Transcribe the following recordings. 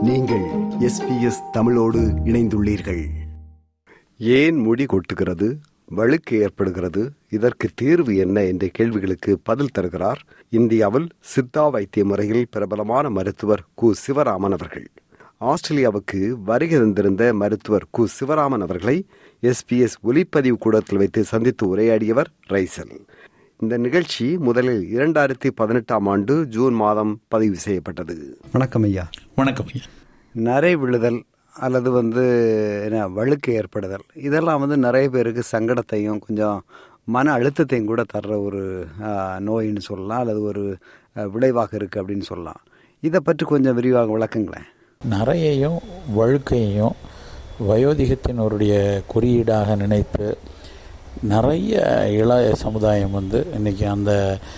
நீங்கள் SBS தமிழோடு இணைந்துள்ளீர்கள். ஏன் முடி கொட்டுகிறது, வழுக்கு ஏற்படுகிறது, இதற்கு தீர்வு என்ன என்ற கேள்விகளுக்கு பதில் தருகிறார் இந்தியாவில் சித்தா வைத்திய முறையில் பிரபலமான மருத்துவர் கு. சிவராமன் அவர்கள். ஆஸ்திரேலியாவுக்கு வருகை தந்திருந்த மருத்துவர் கு. சிவராமன் அவர்களை SBS ஒலிப்பதிவு கூடத்தில் வைத்து சந்தித்து உரையாடியவர் ரைசல். இந்த நிகழ்ச்சி முதலில் 2018 ஆண்டு ஜூன் மாதம் பதிவு செய்யப்பட்டது. வணக்கம் ஐயா. வணக்கம் ஐயா. நரை விழுதல் அல்லது வழுக்கு ஏற்படுதல் இதெல்லாம் நிறைய பேருக்கு சங்கடத்தையும் கொஞ்சம் மன அழுத்தத்தையும் கூட தர்ற ஒரு நோயின்னு சொல்லலாம், அல்லது ஒரு விளைவாக இருக்குது அப்படின்னு சொல்லலாம். இதை பற்றி கொஞ்சம் விரிவாக விளக்குங்களேன். நரையையும் வழுக்கையும் வயோதிகத்தினுடைய குறியீடாக நினைத்து நிறைய இளைய சமுதாயம் இன்றைக்கி அந்த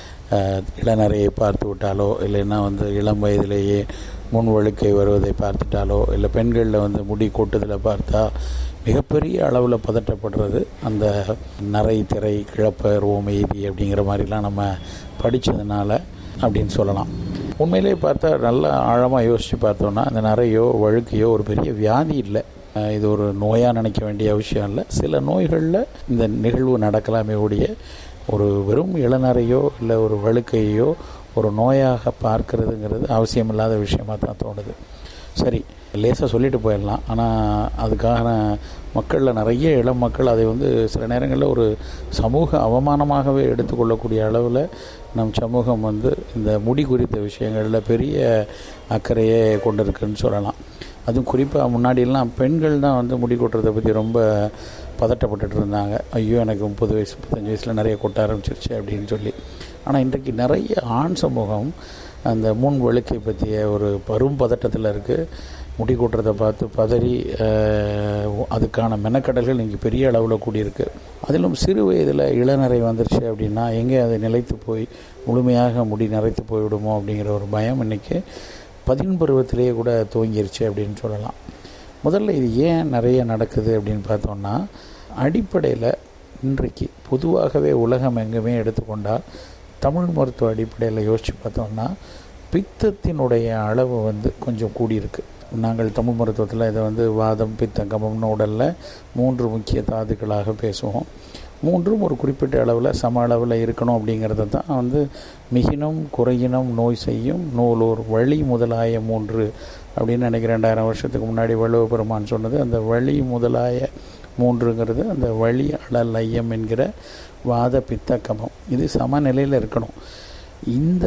இளநரையை பார்த்து விட்டாலோ, இல்லைன்னா இளம் வயதிலேயே முன் வழுக்கை வருவதை பார்த்துட்டாலோ, இல்லை பெண்களில் முடி கொட்டுதலை பார்த்தா மிகப்பெரிய அளவில் பதட்டப்படுறது அந்த நரை திரை கிழப்பருவம் எய்தி அப்படிங்கிற மாதிரிலாம் நம்ம படித்ததுனால அப்படின்னு சொல்லலாம். உண்மையிலே பார்த்தா நல்லா ஆழமாக யோசித்து பார்த்தோன்னா அந்த நரையோ வழுக்கையோ ஒரு பெரிய வியாதி இல்லை. இது ஒரு நோயாக நினைக்க வேண்டிய விஷயம் இல்லை. சில நோய்களில் இந்த நிகழ்வு நடக்கலாமே ஒழிய ஒரு வெறும் இளநரையோ இல்லை ஒரு வழுக்கையோ ஒரு நோயாக பார்க்கறதுங்கிறது அவசியமில்லாத விஷயமாக தான் தோணுது. சரி, லேசாக சொல்லிட்டு போயிடலாம். ஆனால் அதுக்கான மக்களில் நிறைய இளம் மக்கள் அதை சில நேரங்களில் ஒரு சமூக அவமானமாகவே எடுத்துக்கொள்ளக்கூடிய அளவில் நம் சமூகம் இந்த முடி குறித்த விஷயங்களில் பெரிய அக்கறையே கொண்டிருக்குன்னு சொல்லலாம். அதுவும் குறிப்பாக முன்னாடியெல்லாம் பெண்கள் தான் முடி கொட்டுறதை பற்றி ரொம்ப பதட்டப்பட்டுட்டு இருந்தாங்க. ஐயோ, எனக்கு 30 வயசு 35 வயசில் நிறைய கொட்ட ஆரம்பிச்சிருச்சு அப்படின்னு சொல்லி. ஆனால் இன்றைக்கு நிறைய ஆண் சமூகம் அந்த முன் வழுக்கை பற்றிய ஒரு பெரும் பதட்டத்தில் இருக்குது. முடி கொட்டுறதை பார்த்து பதறி அதுக்கான மெனக்கடல்கள் இன்றைக்கி பெரிய அளவில் கூடியிருக்கு. அதிலும் சிறு வயதில் இளநரை வந்துருச்சு அப்படின்னா எங்கே அதை நிலைத்து போய் முழுமையாக முடி நரைத்து போய்விடுமோ அப்படிங்கிற ஒரு பயம் இன்றைக்கி 10 பருவத்திலேயே கூட துவங்கிருச்சு அப்படின்னு சொல்லலாம். முதல்ல இது ஏன் நிறைய நடக்குது அப்படின்னு பார்த்தோம்னா, அடிப்படையில் இன்றைக்கு பொதுவாகவே உலகம் எங்குமே எடுத்துக்கொண்டால் தமிழ் மருத்துவ அடிப்படையில் யோசித்து பார்த்தோம்னா பித்தத்தினுடைய அளவு கொஞ்சம் கூடியிருக்கு. நாங்கள் தமிழ் மருத்துவத்தில் இதை வாதம் பித்தம் கபம்னு உடலில் 3 முக்கிய தாதுக்களாக பேசுவோம். 3ம் ஒரு குறிப்பிட்ட அளவில் சம அளவில் இருக்கணும் அப்படிங்கிறத தான் மிகினும் குறையினும் நோய் செய்யும் நூலோர் வழி முதலாய 3 அப்படின்னு நினைக்கிறேன். 2000 வருஷத்துக்கு முன்னாடி வள்ளுவ பெருமான் சொன்னது. அந்த வழி முதலாய 3ங்கிறது அந்த வழி அழல் ஐயம் என்கிற வாத பித்த கபம். இது சமநிலையில் இருக்கணும். இந்த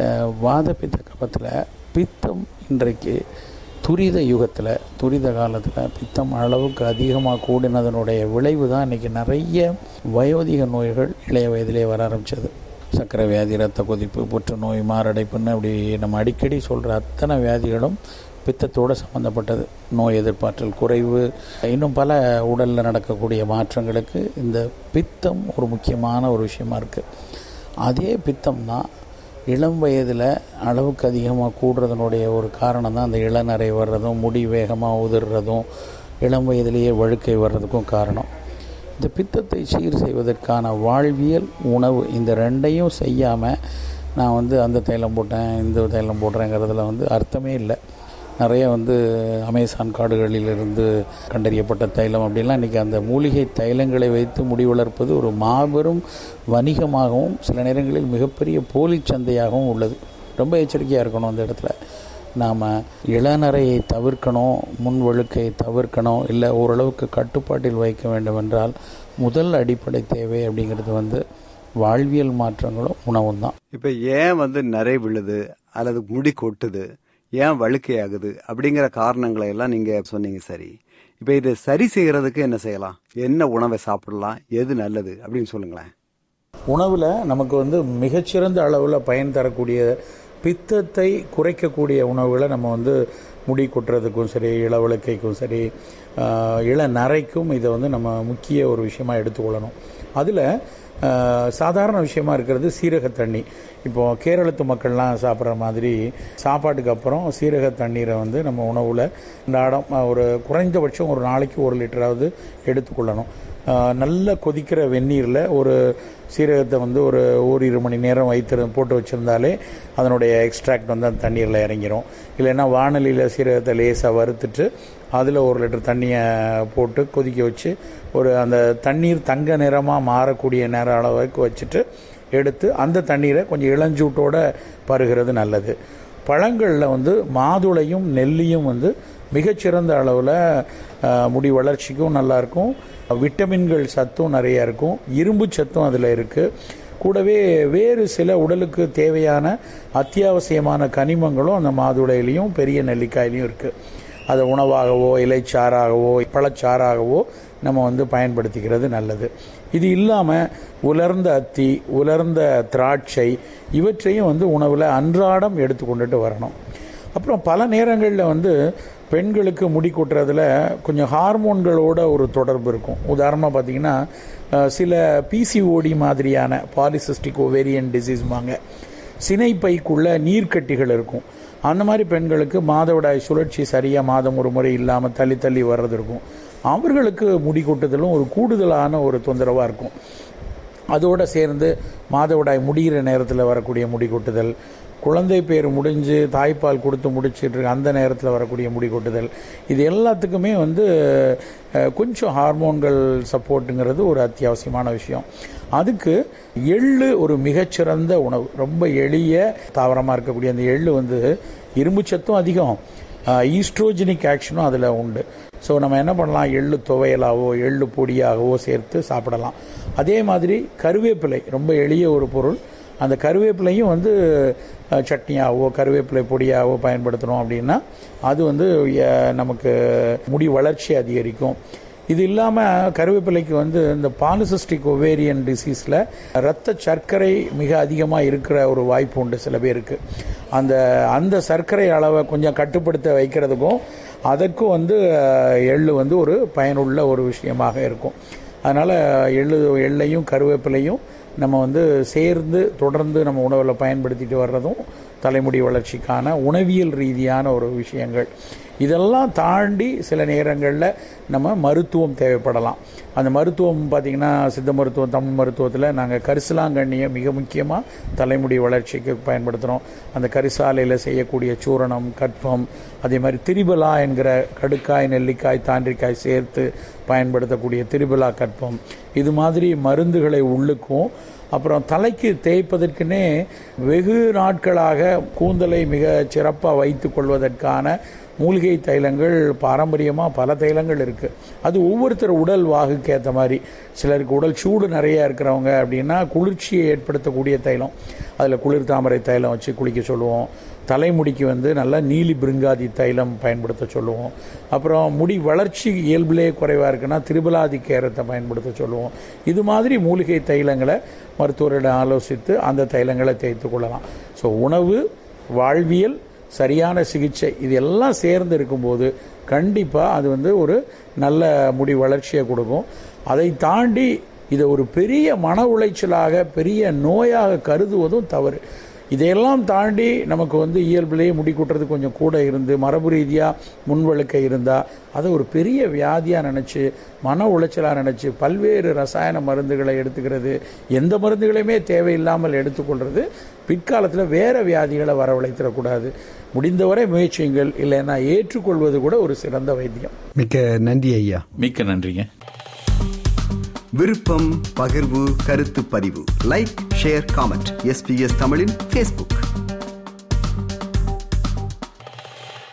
வாத பித்த கபத்தில் பித்தம் இன்றைக்கு துரித யுகத்தில் துரித காலத்தில் பித்தம் அளவுக்கு அதிகமாக கூடினதனுடைய விளைவு தான் இன்றைக்கி நிறைய வயோதிக நோய்கள் இளைய வயதிலே வர ஆரம்பித்தது. சர்க்கரை வியாதி, இரத்த கொதிப்பு, புற்றுநோய், மாரடைப்புன்னு அப்படி நம்ம அடிக்கடி சொல்கிற அத்தனை வியாதிகளும் பித்தத்தோடு சம்மந்தப்பட்டது. நோய் எதிர்ப்பாற்றல் குறைவு, இன்னும் பல உடலில் நடக்கக்கூடிய மாற்றங்களுக்கு இந்த பித்தம் ஒரு முக்கியமான ஒரு விஷயமா இருக்குது. அதே பித்தம் தான் இளம் வயதில் அளவுக்கு அதிகமாக கூடுறதுனுடைய ஒரு காரணம் தான் அந்த இளநரை வர்றதும் முடி வேகமாக உதிர்றதும் இளம் வயதிலேயே வழுக்கை வர்றதுக்கும் காரணம். இந்த பித்தத்தை சீர் செய்வதற்கான வாழ்வியல் உணவு இந்த 2ஐயும் செய்யாமல் நான் அந்த தைலம் போட்டேன் இந்த தைலம் போடுறேங்கிறதுல அர்த்தமே இல்லை. நிறைய அமேசான் காடுகளிலிருந்து கண்டறியப்பட்ட தைலம் அப்படின்லாம் இன்றைக்கி அந்த மூலிகை தைலங்களை வைத்து முடி வளர்ப்பது ஒரு மாபெரும் வணிகமாகவும் சில நேரங்களில் மிகப்பெரிய போலி சந்தையாகவும் உள்ளது. ரொம்ப எச்சரிக்கையாக இருக்கணும். அந்த இடத்துல நாம் இளநரையை தவிர்க்கணும், முன் வழுக்கை தவிர்க்கணும், இல்லை ஓரளவுக்கு கட்டுப்பாட்டில் வைக்க வேண்டும் என்றால் முதல் அடிப்படை தேவை அப்படிங்கிறது வாழ்வியல் மாற்றங்களும் உணவும் தான். இப்போ ஏன் நரை விழுது அல்லது முடி கொட்டுது, ஏன் வழுக்கை ஆகுது அப்படிங்கிற காரணங்களை எல்லாம் நீங்கள் சொன்னீங்க. சரி, இப்போ இதை சரி செய்கிறதுக்கு என்ன செய்யலாம், என்ன உணவை சாப்பிடலாம், எது நல்லது அப்படின்னு சொல்லுங்களேன். உணவில் நமக்கு மிகச்சிறந்த அளவில் பயன் தரக்கூடிய பித்தத்தை குறைக்கக்கூடிய உணவுகளை நம்ம முடி கொட்டுறதுக்கும் சரி, இளவழுக்கைக்கும் சரி, இளநரைக்கும் இதை நம்ம முக்கிய ஒரு விஷயமாக எடுத்துக்கொள்ளணும். அதில் சாதாரண விஷயமா இருக்கிறது சீரக தண்ணி. இப்போது கேரளத்து மக்கள்லாம் சாப்பிட்ற மாதிரி சாப்பாட்டுக்கு அப்புறம் சீரக தண்ணீரை நம்ம உணவில் அன்றாடம் ஒரு குறைந்தபட்சம் ஒரு நாளைக்கு 1 லிட்டராவது எடுத்துக்கொள்ளணும். நல்ல கொதிக்கிற வெந்நீரில் ஒரு சீரகத்தை வந்து ஒரு ஓரிரு மணி நேரம் போட்டு வச்சுருந்தாலே அதனுடைய எக்ஸ்ட்ராக்ட் வந்து அந்த தண்ணீரில் இறங்கிரும். இல்லைன்னா வானலியில் சீரகத்தை லேசாக வறுத்துட்டு அதில் 1 லிட்டர் தண்ணியை போட்டு கொதிக்க வச்சு அந்த தண்ணீர் தங்க நிறமாக மாறக்கூடிய நேர அளவுக்கு வச்சுட்டு எடுத்து அந்த தண்ணீரை கொஞ்சம் இளஞ்சூட்டோட பருகிறது நல்லது. பழங்களில் வந்து மாதுளையும் நெல்லியும் வந்து மிகச்சிறந்த அளவில் முடி வளர்ச்சிக்கும் நல்லாயிருக்கும், விட்டமின்கள் சத்தும் நிறையா இருக்கும், இரும்பு சத்தும் அதில் இருக்குது. கூடவே வேறு சில உடலுக்கு தேவையான அத்தியாவசியமான கனிமங்களும் அந்த மாதுளையிலையும் பெரிய நெல்லிக்காயிலையும் இருக்குது. அதை உணவாகவோ இலைச்சாறாகவோ பழச்சாறாகவோ நம்ம வந்து பயன்படுத்திக்கிறது நல்லது. இது இல்லாமல் உலர்ந்த அத்தி, உலர்ந்த திராட்சை இவற்றையும் வந்து உணவில் அன்றாடம் எடுத்துக்கொண்டுட்டு வரணும். அப்புறம் பல நேரங்களில் வந்து பெண்களுக்கு முடி கொட்டுறதுல கொஞ்சம் ஹார்மோன்களோட ஒரு தொடர்பு இருக்கும். உதாரணமாக பார்த்திங்கன்னா சில பிசிஓடி மாதிரியான பாலிசிஸ்டிக் ஓவேரியன் டிசீஸ்மாங்க, சினைப்பைக்குள்ள நீர்க்கட்டிகள் இருக்கும். அந்த மாதிரி பெண்களுக்கு மாதவிடாய் சுழற்சி சரியாக மாதம் ஒரு முறை இல்லாமல் தள்ளி தள்ளி வர்றது இருக்கும். அவர்களுக்கு முடி கொட்டுதலும் ஒரு கூடுதலான ஒரு தொந்தரவாக இருக்கும். அதோடு சேர்ந்து மாதவிடாய் முடிகிற நேரத்தில் வரக்கூடிய முடி கொட்டுதல், குழந்தை பேர் முடிஞ்சு தாய்ப்பால் கொடுத்து முடிச்சுட்டு இருக்க அந்த நேரத்தில் வரக்கூடிய முடி கொட்டுதல், இது எல்லாத்துக்குமே வந்து கொஞ்சம் ஹார்மோன்கள் சப்போர்ட்டுங்கிறது ஒரு அத்தியாவசியமான விஷயம். அதுக்கு எள்ளு ஒரு மிகச்சிறந்த உணவு. ரொம்ப எளிய தாவரமாக இருக்கக்கூடிய அந்த எள்ளு வந்து இரும்பு சத்தும் அதிகம், ஈஸ்ட்ரோஜெனிக் ஆக்ஷனும் அதில் உண்டு. ஸோ நம்ம என்ன பண்ணலாம், எள்ளு துவையலாவோ எள்ளு பொடியாகவோ சேர்த்து சாப்பிடலாம். அதே மாதிரி கருவேப்பிலை ரொம்ப எளிய ஒரு பொருள். அந்த கருவேப்பிலையும் வந்து சட்னியாகவோ கருவேப்பிலை பொடியாகவோ பயன்படுத்தணும் அப்படின்னா அது வந்து நமக்கு முடி வளர்ச்சி அதிகரிக்கும். இது இல்லாமல் கருவேப்பிலைக்கு வந்து இந்த பாலிசிஸ்டிக் ஒவேரியன் டிசீஸில் இரத்த சர்க்கரை மிக அதிகமாக இருக்கிற ஒரு வாய்ப்பு உண்டு சில பேருக்கு. அந்த சர்க்கரை அளவை கொஞ்சம் கட்டுப்படுத்த வைக்கிறதுக்கும் அதற்கும் வந்து எள்ளு வந்து ஒரு பயனுள்ள ஒரு விஷயமாக இருக்கும். அதனால் எள்ளையும் கருவேப்பிலையும் நம்ம வந்து சேர்ந்து தொடர்ந்து நம்ம உணவில் பயன்படுத்திட்டு வர்றதும் தலைமுடி வளர்ச்சிக்கான உணவியல் ரீதியான ஒரு விஷயங்கள். இதெல்லாம் தாண்டி சில நேரங்களில் நம்ம மருத்துவம் தேவைப்படலாம். அந்த மருத்துவம் பார்த்திங்கன்னா சித்த மருத்துவம், தமிழ் மருத்துவத்தில் நாங்கள் கரிசலாங்கண்ணியை மிக முக்கியமாக தலைமுடி வளர்ச்சிக்கு பயன்படுத்துகிறோம். அந்த கரிசாலையில் செய்யக்கூடிய சூரணம், கற்பம், அதே மாதிரி திரிபலா என்கிற கடுக்காய், நெல்லிக்காய், தாண்டிக்காய் சேர்த்து பயன்படுத்தக்கூடிய திரிபலா கற்பம், இது மாதிரி மருந்துகளை உள்ளுக்கும். அப்புறம் தலைக்கு தேய்ப்பதற்குன்னே வெகு நாட்களாக கூந்தலை மிக சிறப்பாக வைத்து கொள்வதற்கான மூலிகை தைலங்கள் பாரம்பரியமாக பல தைலங்கள் இருக்குது. அது ஒவ்வொருத்தர் உடல் வாகுக்கு ஏற்ற மாதிரி. சிலருக்கு உடல் சூடு நிறையா இருக்கிறவங்க அப்படின்னா குளிர்ச்சியை ஏற்படுத்தக்கூடிய தைலம், அதில் குளிர் தாமரை தைலம் வச்சு குளிக்க சொல்லுவோம். தலைமுடிக்கு வந்து நல்லா நீலி பிருங்காதி தைலம் பயன்படுத்த சொல்லுவோம். அப்புறம் முடி வளர்ச்சி இயல்பிலே குறைவாக இருக்குன்னா திரிபலாதி கேரத்தை பயன்படுத்த சொல்லுவோம். இது மாதிரி மூலிகை தைலங்களை மருத்துவரிடம் ஆலோசித்து அந்த தைலங்களை தேய்த்து கொள்ளலாம். ஸோ உணவு, வாழ்வியல், சரியான சிகிச்சை இது எல்லாம் சேர்ந்து இருக்கும்போது கண்டிப்பாக அது வந்து ஒரு நல்ல முடி வளர்ச்சியை கொடுக்கும். அதை தாண்டி இதை ஒரு பெரிய மன உளைச்சலாக பெரிய நோயாக கருதுவதும் தவறு. இதையெல்லாம் தாண்டி நமக்கு வந்து இயல்பிலேயே முடி கூட்டுறது கொஞ்சம் கூட இருந்து மரபு ரீதியாக முன்வழுக்க இருந்தால் அதை ஒரு பெரிய வியாதியாக நினச்சி மன உளைச்சலாக நினச்சி பல்வேறு ரசாயன மருந்துகளை எடுத்துக்கிறது, எந்த மருந்துகளையுமே தேவையில்லாமல் எடுத்துக்கொள்வது பிற்காலத்தில் வேறு வியாதிகளை வரவழைத்திடக்கூடாது. முடிந்தவரை முயற்சியுங்கள், இல்லைன்னா ஏற்றுக்கொள்வது கூட ஒரு சிறந்த வைத்தியம். மிக்க நன்றி ஐயா. மிக்க நன்றிங்க. விருப்பம், பகிர்வு, கருத்து பதிவு, லைக், ஷேர், காமெண்ட். SBS தமிழின் Facebook.